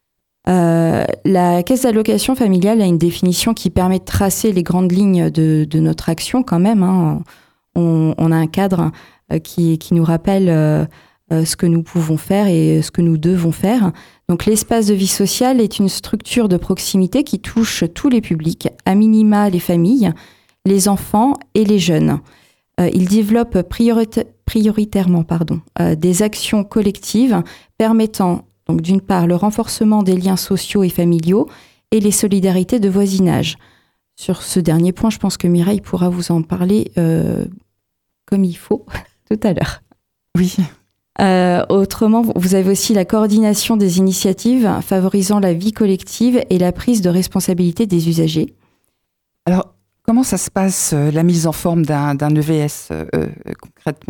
La caisse d'allocation familiale a une définition qui permet de tracer les grandes lignes de notre action quand même. Hein. On a un cadre qui nous rappelle ce que nous pouvons faire et ce que nous devons faire. Donc l'espace de vie sociale est une structure de proximité qui touche tous les publics, à minima les familles, les enfants et les jeunes. Il développe prioritairement des actions collectives permettant donc d'une part le renforcement des liens sociaux et familiaux et les solidarités de voisinage. Sur ce dernier point, je pense que Mireille pourra vous en parler comme il faut tout à l'heure. Oui. Autrement, vous avez aussi la coordination des initiatives favorisant la vie collective et la prise de responsabilité des usagers. Alors, comment ça se passe, la mise en forme d'un EVS concrètement ?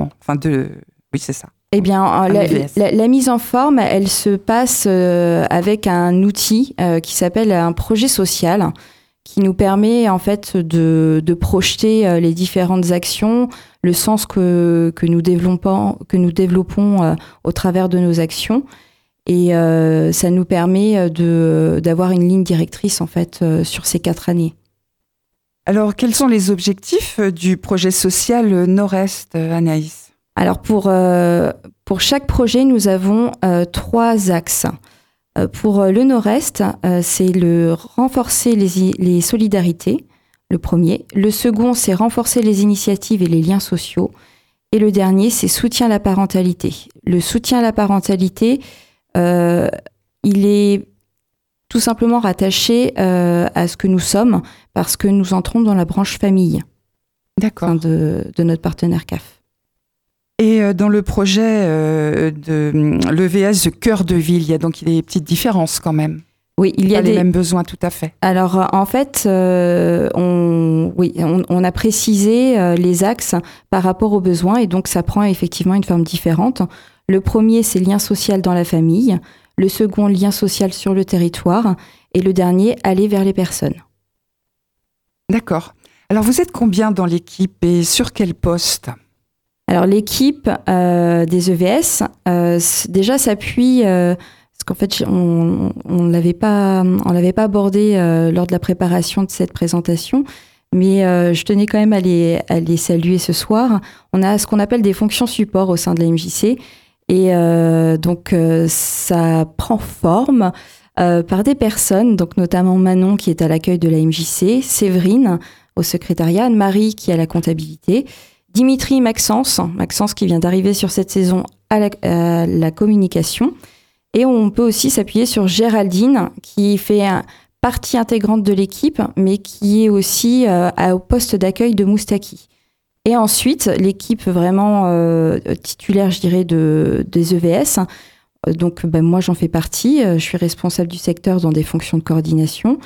Oui, c'est ça. Eh bien, la mise en forme, elle se passe avec un outil qui s'appelle un projet social, qui nous permet en fait de projeter les différentes actions, le sens que nous développons au travers de nos actions, et ça nous permet d'avoir une ligne directrice en fait sur ces 4 années. Alors, quels sont les objectifs du projet social Nord-Est, Anaïs ? Alors, pour chaque projet, nous avons 3 axes. Pour le Nord-Est, c'est renforcer les solidarités, le premier. Le second, c'est renforcer les initiatives et les liens sociaux. Et le dernier, c'est soutien à la parentalité. Le soutien à la parentalité, il est tout simplement rattaché à ce que nous sommes, parce que nous entrons dans la branche famille. D'accord. De notre partenaire CAF. Et dans le projet de l'EVS Cœur de Ville, il y a donc des petites différences quand même. Oui, il y a les mêmes besoins, tout à fait. Alors, en fait, on a précisé les axes par rapport aux besoins, et donc ça prend effectivement une forme différente. Le premier, c'est lien social dans la famille. Le second, lien social sur le territoire. Et le dernier, aller vers les personnes. D'accord. Alors, vous êtes combien dans l'équipe et sur quel poste ? Alors, l'équipe des EVS, déjà, s'appuie... parce qu'en fait, on l'avait pas abordé lors de la préparation de cette présentation, mais je tenais quand même à les saluer ce soir. On a ce qu'on appelle des fonctions support au sein de la MJC, et donc ça prend forme par des personnes, donc notamment Manon qui est à l'accueil de la MJC, Séverine au secrétariat, Marie qui est à la comptabilité, Dimitri et Maxence qui vient d'arriver sur cette saison à la communication. Et on peut aussi s'appuyer sur Géraldine, qui fait partie intégrante de l'équipe, mais qui est aussi au poste d'accueil de Moustaki. Et ensuite, l'équipe vraiment titulaire, je dirais, des EVS. Donc, moi, j'en fais partie. Je suis responsable du secteur dans des fonctions de coordination.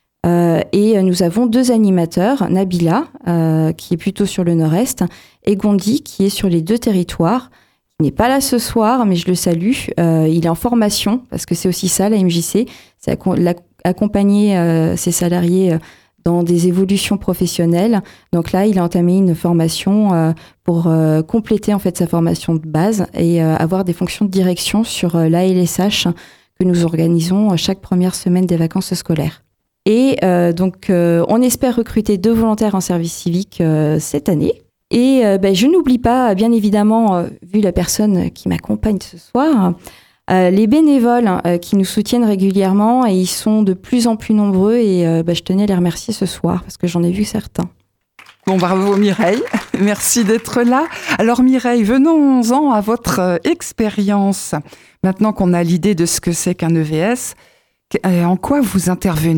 Et nous avons 2 animateurs, Nabila, qui est plutôt sur le nord-est, et Gondi, qui est sur les 2 territoires. Il n'est pas là ce soir, mais je le salue. Il est en formation, parce que c'est aussi ça, la MJC, c'est accompagner ses salariés dans des évolutions professionnelles. Donc là, il a entamé une formation pour compléter en fait sa formation de base et avoir des fonctions de direction sur l'ALSH que nous organisons chaque première semaine des vacances scolaires. Et donc, on espère recruter 2 volontaires en service civique cette année. Et je n'oublie pas, bien évidemment, vu la personne qui m'accompagne ce soir, les bénévoles qui nous soutiennent régulièrement, et ils sont de plus en plus nombreux, et je tenais à les remercier ce soir parce que j'en ai vu certains. Bon, bravo Mireille, merci d'être là. Alors Mireille, venons-en à votre expérience. Maintenant qu'on a l'idée de ce que c'est qu'un EVS, en quoi vous intervenez ?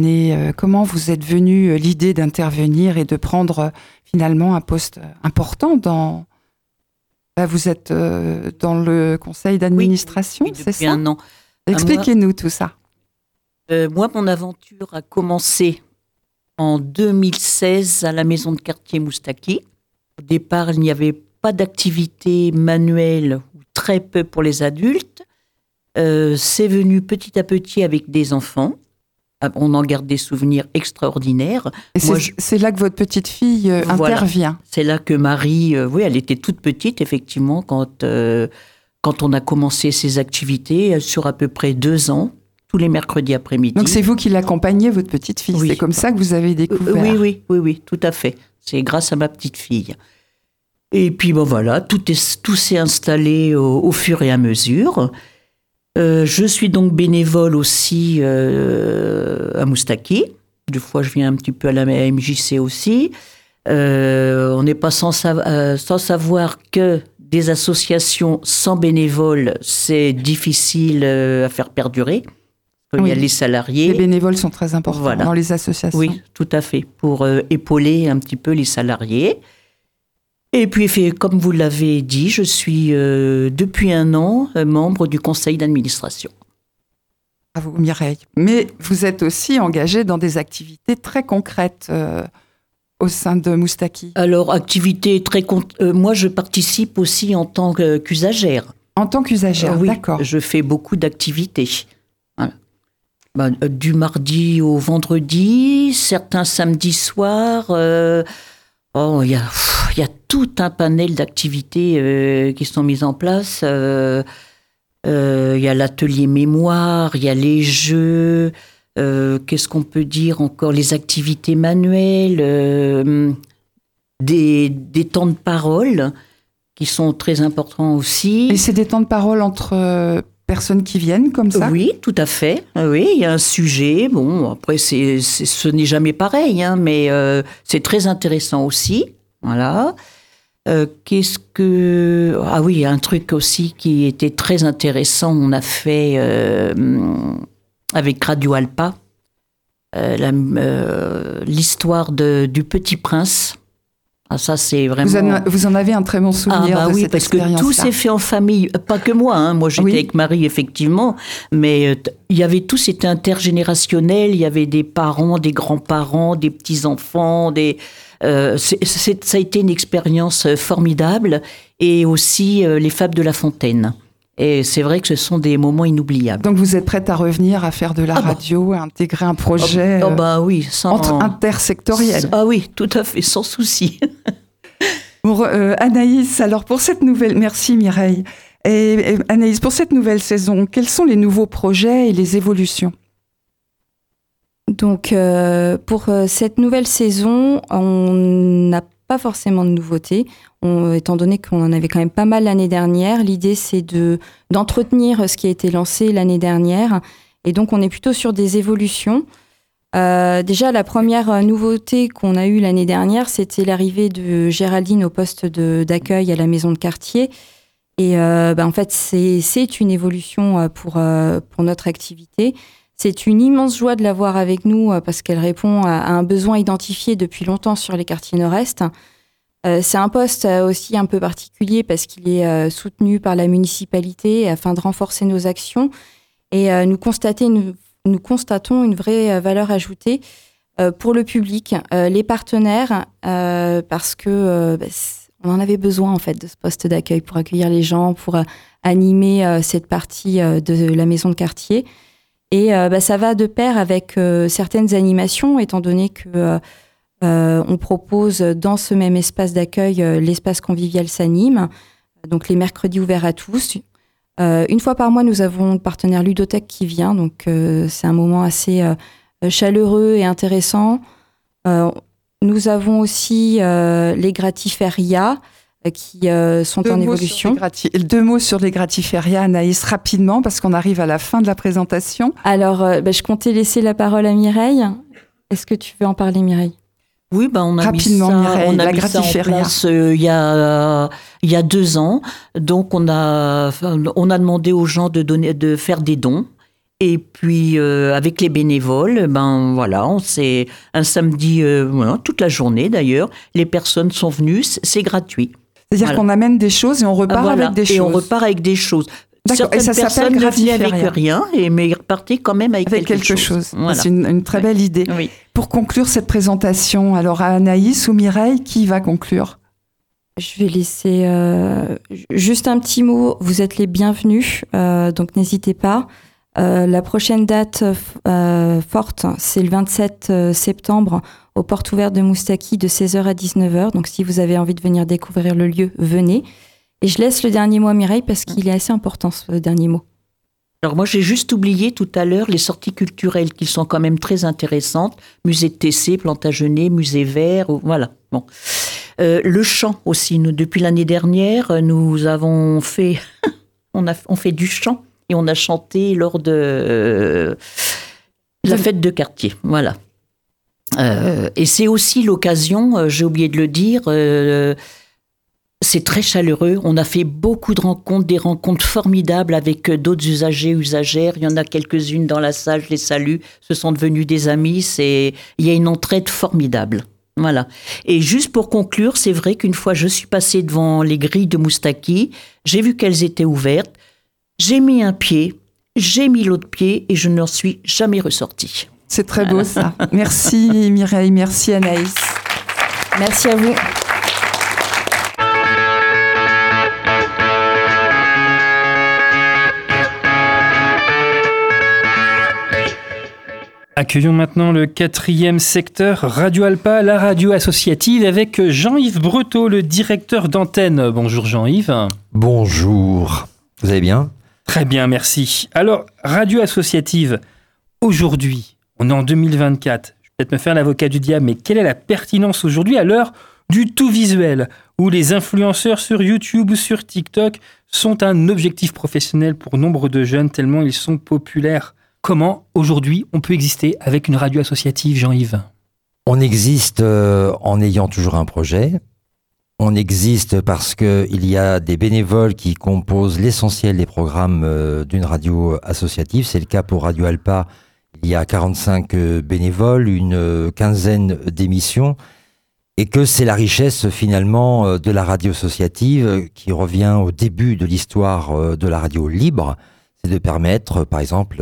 Comment vous êtes venue l'idée d'intervenir et de prendre finalement un poste important dans... Vous êtes dans le conseil d'administration, oui, c'est ça ? Depuis un an. Expliquez-nous tout ça. Moi, mon aventure a commencé en 2016 à la maison de quartier Moustaki. Au départ, il n'y avait pas d'activité manuelle, ou très peu pour les adultes. C'est venu petit à petit avec des enfants. On en garde des souvenirs extraordinaires. Et c'est là que votre petite fille intervient. C'est là que Marie, elle était toute petite, effectivement, quand on a commencé ces activités, sur à peu près 2 ans, tous les mercredis après-midi. Donc c'est vous qui l'accompagnez, votre petite fille. Oui. C'est comme ça que vous avez découvert. Oui, tout à fait. C'est grâce à ma petite fille. Et puis, tout s'est installé au fur et à mesure. Je suis donc bénévole aussi à Moustaki. Des fois, je viens un petit peu à la MJC aussi. On n'est pas sans savoir que des associations sans bénévoles, c'est difficile à faire perdurer. Il y a les salariés. Les bénévoles sont très importants dans les associations. Oui, tout à fait, pour épauler un petit peu les salariés. Et puis, comme vous l'avez dit, je suis depuis 1 an membre du conseil d'administration. Bravo Mireille. Mais vous êtes aussi engagée dans des activités très concrètes au sein de Moustaki. Alors, activité moi, je participe aussi en tant qu'usagère. En tant qu'usagère, oui, d'accord. Je fais beaucoup d'activités. Voilà. Du mardi au vendredi, certains samedis soirs. Il y a tout un panel d'activités qui sont mises en place. Il y a l'atelier mémoire, il y a les jeux. Qu'est-ce qu'on peut dire encore? Les activités manuelles, des temps de parole qui sont très importants aussi. Et c'est des temps de parole entre personnes qui viennent comme ça? Oui, tout à fait. Oui, il y a un sujet. Bon, après, ce n'est jamais pareil, hein, mais c'est très intéressant aussi. Voilà. Ah oui, un truc aussi qui était très intéressant, on a fait avec Radio Alpa, l'histoire du Petit Prince. Ah, ça, c'est vraiment... Vous en avez un très bon souvenir de oui, cette parce que expérience-là. tout s'est fait en famille. Pas que moi, hein. Moi j'étais avec Marie, effectivement, mais il y avait tout, c'était intergénérationnel. Il y avait des parents, des grands-parents, des petits-enfants. Ça a été une expérience formidable. Et aussi les Fables de La Fontaine. Et c'est vrai que ce sont des moments inoubliables. Donc vous êtes prête à revenir à faire de la radio, à intégrer un projet oui, intersectoriel. Ah oui, tout à fait, sans souci. Anaïs, alors pour cette nouvelle... Merci Mireille. Et Anaïs, pour cette nouvelle saison, quels sont les nouveaux projets et les évolutions? Donc pour cette nouvelle saison, on n'a pas forcément de nouveautés, étant donné qu'on en avait quand même pas mal l'année dernière. L'idée, c'est d'entretenir ce qui a été lancé l'année dernière. Et donc, on est plutôt sur des évolutions. Déjà, la première nouveauté qu'on a eue l'année dernière, c'était l'arrivée de Géraldine au poste d'accueil à la maison de quartier. Et en fait, c'est une évolution pour notre activité. C'est une immense joie de l'avoir avec nous parce qu'elle répond à un besoin identifié depuis longtemps sur les quartiers nord-est. C'est un poste aussi un peu particulier parce qu'il est soutenu par la municipalité afin de renforcer nos actions. Et nous constatons une vraie valeur ajoutée pour le public, les partenaires, parce que on en avait besoin en fait de ce poste d'accueil pour accueillir les gens, pour animer cette partie de la maison de quartier. Et ça va de pair avec certaines animations, étant donné que on propose dans ce même espace d'accueil l'espace convivial s'anime, donc les mercredis ouverts à tous. Une fois par mois, nous avons le partenaire Ludothèque qui vient, donc c'est un moment assez chaleureux et intéressant. Nous avons aussi les gratiférias qui sont en évolution. 2 mots sur les gratiférias, Anaïs, rapidement, parce qu'on arrive à la fin de la présentation. Alors, je comptais laisser la parole à Mireille. Est-ce que tu veux en parler, Mireille? Oui, on a rapidement, mis ça, Mireille, on a mis ça en place il y a 2 ans. Donc, on a demandé aux gens de faire des dons. Et puis, avec les bénévoles, c'est un samedi, toute la journée d'ailleurs. Les personnes sont venues, c'est gratuit. C'est-à-dire qu'on amène des choses et on repart avec des choses. Et on repart avec des choses. D'accord. Certaines et ça personnes ne venaient avec rien, mais ils repartaient quand même avec quelque chose. Voilà. C'est une très belle idée. Oui. Pour conclure cette présentation, alors à Anaïs ou Mireille, qui va conclure? Je vais laisser juste un petit mot. Vous êtes les bienvenus, donc n'hésitez pas. La prochaine date forte, c'est le 27 septembre aux portes ouvertes de Moustaki de 16h à 19h. Donc si vous avez envie de venir découvrir le lieu, venez. Et je laisse le dernier mot à Mireille parce qu'il est assez important ce dernier mot. Alors moi j'ai juste oublié tout à l'heure les sorties culturelles qui sont quand même très intéressantes. Musée de Tessé, Plantagenet, musée vert, voilà. Bon. Le chant aussi, nous depuis l'année dernière, nous avons fait, on fait du chant. Et on a chanté lors de la fête de quartier, voilà. Et c'est aussi l'occasion, j'ai oublié de le dire, c'est très chaleureux. On a fait beaucoup de rencontres, des rencontres formidables avec d'autres usagers, usagères. Il y en a quelques-unes dans la salle, je les salue. Ce sont devenus des amis. Il y a une entraide formidable. Voilà. Et juste pour conclure, c'est vrai qu'une fois je suis passée devant les grilles de Moustaki, j'ai vu qu'elles étaient ouvertes, j'ai mis un pied, j'ai mis l'autre pied et je n'en suis jamais ressortie. C'est très beau ça. Merci Mireille, merci Anaïs. Merci à vous. Accueillons maintenant le 4e secteur, Radio Alpa, la radio associative, avec Jean-Yves Breteau, le directeur d'antenne. Bonjour Jean-Yves. Bonjour, vous allez bien ? Très bien, merci. Alors, radio associative, aujourd'hui, on est en 2024, je vais peut-être me faire l'avocat du diable, mais quelle est la pertinence aujourd'hui à l'heure du tout visuel, où les influenceurs sur YouTube ou sur TikTok sont un objectif professionnel pour nombre de jeunes tellement ils sont populaires ? Comment, aujourd'hui, on peut exister avec une radio associative, Jean-Yves ? On existe en ayant toujours un projet. On existe parce qu'il y a des bénévoles qui composent l'essentiel des programmes d'une radio associative. C'est le cas pour Radio Alpa. Il y a 45 bénévoles, une quinzaine d'émissions. Et que c'est la richesse, finalement, de la radio associative qui revient au début de l'histoire de la radio libre. C'est de permettre, par exemple,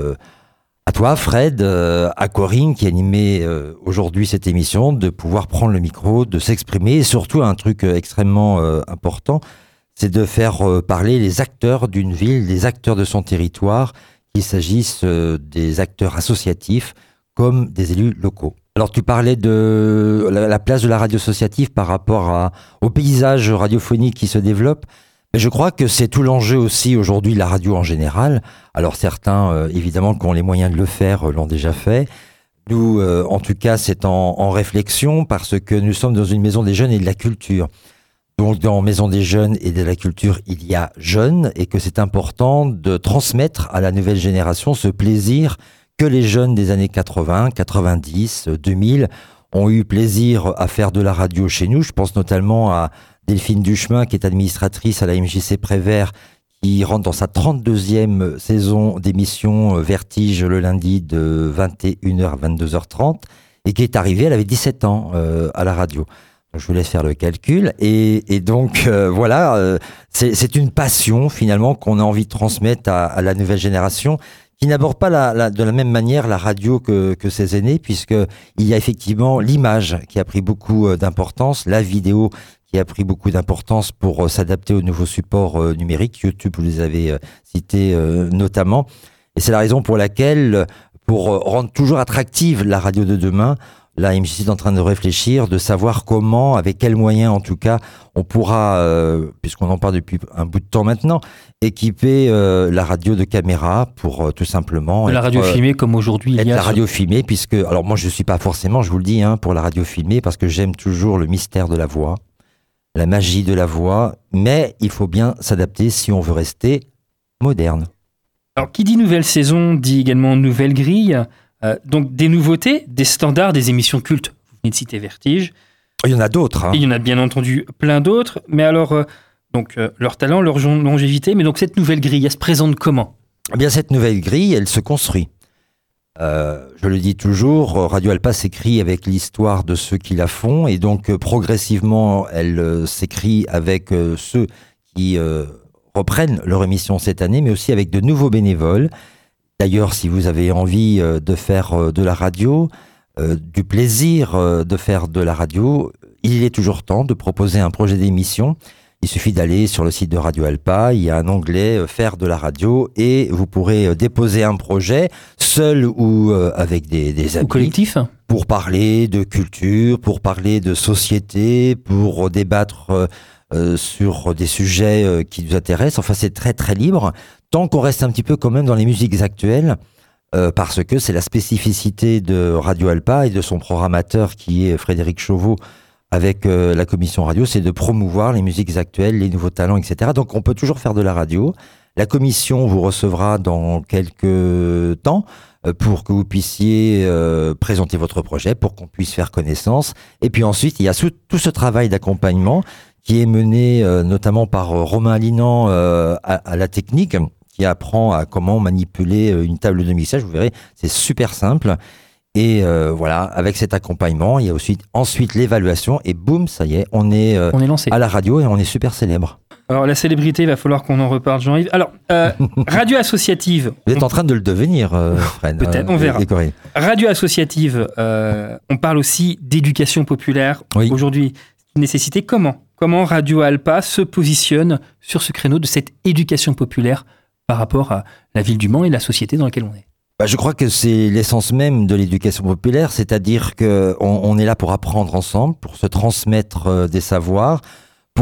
à toi, Fred, à Corinne, qui animait aujourd'hui cette émission, de pouvoir prendre le micro, de s'exprimer, et surtout un truc extrêmement important, c'est de faire parler les acteurs d'une ville, les acteurs de son territoire, qu'il s'agisse des acteurs associatifs comme des élus locaux. Alors tu parlais de la place de la radio associative par rapport au paysage radiophonique qui se développe. Mais je crois que c'est tout l'enjeu aussi aujourd'hui de la radio en général. Alors certains, évidemment, qui ont les moyens de le faire, l'ont déjà fait. Nous, en tout cas, c'est en réflexion parce que nous sommes dans une maison des jeunes et de la culture. Donc dans Maison des jeunes et de la culture, il y a jeunes et que c'est important de transmettre à la nouvelle génération ce plaisir que les jeunes des années 80, 90, 2000 ont eu plaisir à faire de la radio chez nous. Je pense notamment à Delphine Duchemin, qui est administratrice à la MJC Prévert, qui rentre dans sa 32e saison d'émission Vertige le lundi de 21h à 22h30 et qui est arrivée, elle avait 17 ans à la radio. Donc, je vous laisse faire le calcul. Et donc, voilà, c'est une passion finalement qu'on a envie de transmettre à la nouvelle génération qui n'aborde pas de la même manière la radio que ses aînés, puisqu'il y a effectivement l'image qui a pris beaucoup d'importance, la vidéo qui a pris beaucoup d'importance pour s'adapter aux nouveaux supports numériques. YouTube, vous les avez cités notamment. Et c'est la raison pour laquelle, pour rendre toujours attractive la radio de demain, la MJC est en train de réfléchir, de savoir comment, avec quels moyens en tout cas, on pourra, puisqu'on en parle depuis un bout de temps maintenant, équiper la radio de caméra pour tout simplement... La radio filmée comme aujourd'hui. Il y a la radio filmée, puisque... Alors moi je ne suis pas forcément, je vous le dis, pour la radio filmée, parce que j'aime toujours le mystère de la voix, la magie de la voix, mais il faut bien s'adapter si on veut rester moderne. Alors qui dit nouvelle saison, dit également nouvelle grille. Donc des nouveautés, des standards, des émissions cultes. Vous venez de citer Vertige. Il y en a d'autres. Il y en a bien entendu plein d'autres. Mais alors, leur talent, leur longévité, mais donc cette nouvelle grille, elle se présente comment ? Eh bien, cette nouvelle grille, elle se construit. Je le dis toujours, Radio Alpa s'écrit avec l'histoire de ceux qui la font. Et donc, progressivement, elle s'écrit avec ceux qui reprennent leur émission cette année, mais aussi avec de nouveaux bénévoles. D'ailleurs, si vous avez envie de faire de la radio, du plaisir de faire de la radio, il est toujours temps de proposer un projet d'émission. Il suffit d'aller sur le site de Radio Alpa, il y a un onglet « Faire de la radio » et vous pourrez déposer un projet, seul ou avec des amis. Ou collectif. Pour parler de culture, pour parler de société, pour débattre sur des sujets qui nous intéressent. Enfin, c'est très très libre. Tant qu'on reste un petit peu quand même dans les musiques actuelles, parce que c'est la spécificité de Radio Alpa et de son programmateur qui est Frédéric Chauveau avec la commission radio, c'est de promouvoir les musiques actuelles, les nouveaux talents, etc. Donc on peut toujours faire de la radio. La commission vous recevra dans quelques temps pour que vous puissiez présenter votre projet, pour qu'on puisse faire connaissance. Et puis ensuite, il y a tout ce travail d'accompagnement qui est mené notamment par Romain Linan à la technique, qui apprend à comment manipuler une table de mixage. Vous verrez, c'est super simple. Et voilà, avec cet accompagnement, il y a aussi ensuite l'évaluation et boum, ça y est, on est lancé à la radio et on est super célèbre. Alors la célébrité, il va falloir qu'on en reparle, Jean-Yves. Alors, radio associative. Vous êtes en train de le devenir, Fred. Peut-être, on verra. Radio associative, on parle aussi d'éducation populaire. Oui. Aujourd'hui, c'est une nécessité. Comment Radio Alpa se positionne sur ce créneau de cette éducation populaire par rapport à la ville du Mans et la société dans laquelle on est? Je crois que c'est l'essence même de l'éducation populaire, c'est-à-dire qu'on est là pour apprendre ensemble, pour se transmettre des savoirs. Pourquoi ?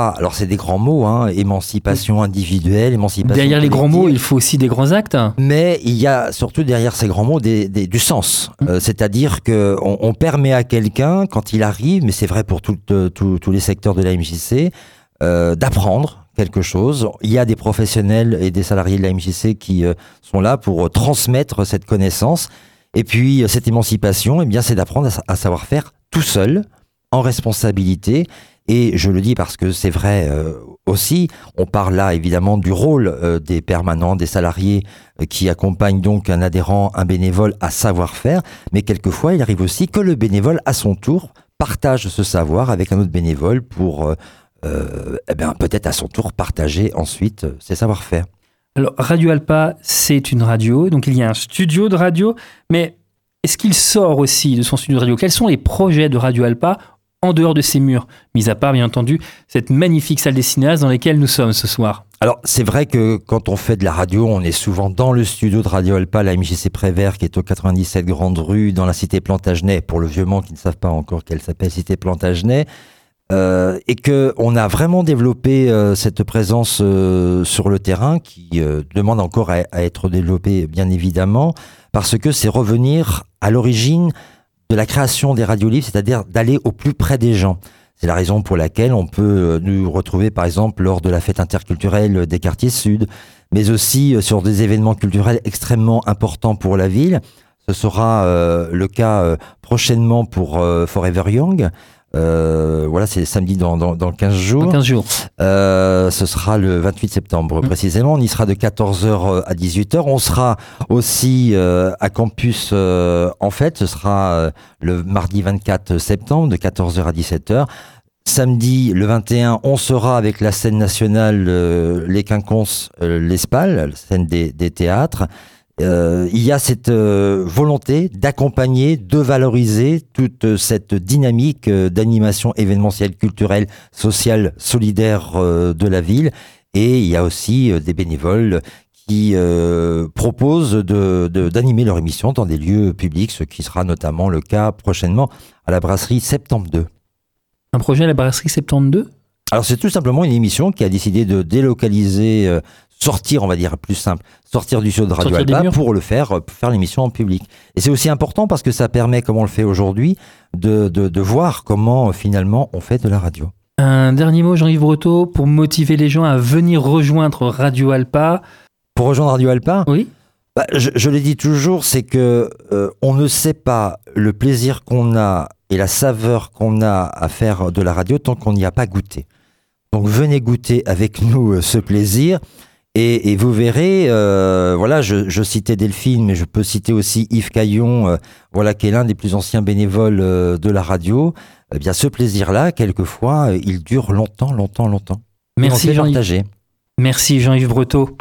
Alors c'est des grands mots, hein, émancipation individuelle, émancipation derrière les collective. grands mots, il faut aussi des grands actes. Mais il y a surtout derrière ces grands mots du sens. C'est-à-dire qu'on permet à quelqu'un, quand il arrive, mais c'est vrai pour tous les secteurs de la MJC, d'apprendre quelque chose. Il y a des professionnels et des salariés de la MJC qui sont là pour transmettre cette connaissance. Et puis cette émancipation, eh bien, c'est d'apprendre à savoir faire tout seul, en responsabilité. Et je le dis parce que c'est vrai aussi, on parle là évidemment du rôle des permanents, des salariés qui accompagnent donc un adhérent, un bénévole à savoir faire, mais quelquefois il arrive aussi que le bénévole à son tour partage ce savoir avec un autre bénévole pour peut-être à son tour partager ensuite ses savoir-faire. Alors Radio Alpa, c'est une radio, donc il y a un studio de radio, mais est-ce qu'il sort aussi de son studio de radio ? Quels sont les projets de Radio Alpa en dehors de ces murs, mis à part bien entendu cette magnifique salle des cinéastes dans laquelle nous sommes ce soir? Alors c'est vrai que quand on fait de la radio, on est souvent dans le studio de Radio Alpa, la MJC Prévert qui est au 97 Grande Rue dans la cité Plantagenet, pour le vieux Mans qui ne savent pas encore qu'elle s'appelle cité Plantagenet, et qu'on a vraiment développé cette présence sur le terrain qui demande encore à être développée bien évidemment, parce que c'est revenir à l'origine de la création des radios libres, c'est-à-dire d'aller au plus près des gens. C'est la raison pour laquelle on peut nous retrouver, par exemple, lors de la fête interculturelle des quartiers sud, mais aussi sur des événements culturels extrêmement importants pour la ville. Ce sera le cas prochainement pour Forever Young. Voilà, c'est samedi dans 15 jours. Dans 15 jours. Ce sera le 28 septembre précisément. On y sera de 14h à 18h. On sera aussi à campus en fait. Ce sera le mardi 24 septembre de 14h à 17h. Samedi, le 21, on sera avec la scène nationale, les Quinconces, l'Espal, la scène des théâtres. Il y a cette volonté d'accompagner, de valoriser toute cette dynamique d'animation événementielle, culturelle, sociale, solidaire de la ville. Et il y a aussi des bénévoles qui proposent d'animer leur émission dans des lieux publics, ce qui sera notamment le cas prochainement à la brasserie 72. Un projet à la brasserie 72 ? Alors c'est tout simplement une émission qui a décidé de délocaliser, sortir, on va dire plus simple, sortir du studio de Radio Alpa pour faire l'émission en public. Et c'est aussi important parce que ça permet, comme on le fait aujourd'hui, de voir comment finalement on fait de la radio. Un dernier mot, Jean-Yves Breteau, pour motiver les gens à venir rejoindre Radio Alpa. Pour rejoindre Radio Alpa ? Oui. Je le dis toujours, c'est que on ne sait pas le plaisir qu'on a et la saveur qu'on a à faire de la radio tant qu'on n'y a pas goûté. Donc venez goûter avec nous ce plaisir et vous verrez, voilà, je citais Delphine, mais je peux citer aussi Yves Caillon, voilà, qui est l'un des plus anciens bénévoles de la radio. Eh bien, ce plaisir-là, quelquefois, il dure longtemps. Merci Jean-Yves. Merci Jean-Yves Breteau.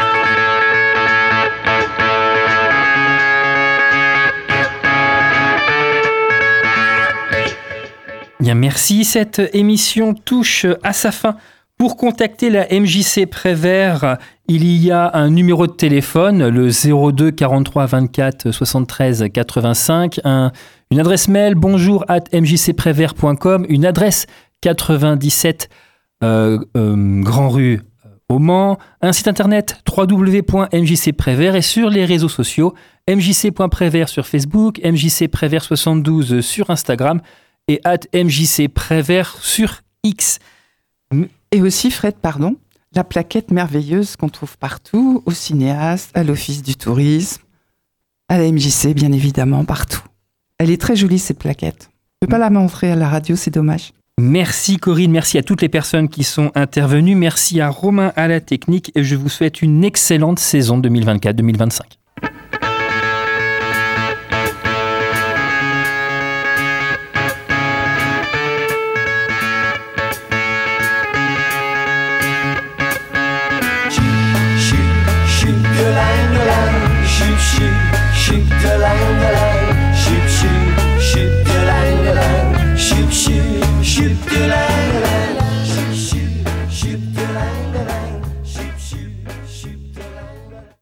Bien, merci. Cette émission touche à sa fin. Pour contacter la MJC Prévert, il y a un numéro de téléphone, le 02 43 24 73 85, une adresse mail bonjour@mjcprevert.com, une adresse 97 Grand Rue au Mans, un site internet www.mjcprevert et sur les réseaux sociaux mjc.prévert sur Facebook, mjcprevert72 sur Instagram et @mjcprevert sur X. Et aussi, Fred, la plaquette merveilleuse qu'on trouve partout, au cinéaste, à l'Office du tourisme, à la MJC, bien évidemment, partout. Elle est très jolie, cette plaquette. Je ne peux pas la montrer à la radio, c'est dommage. Merci Corinne, merci à toutes les personnes qui sont intervenues, merci à Romain à la technique et je vous souhaite une excellente saison 2024-2025.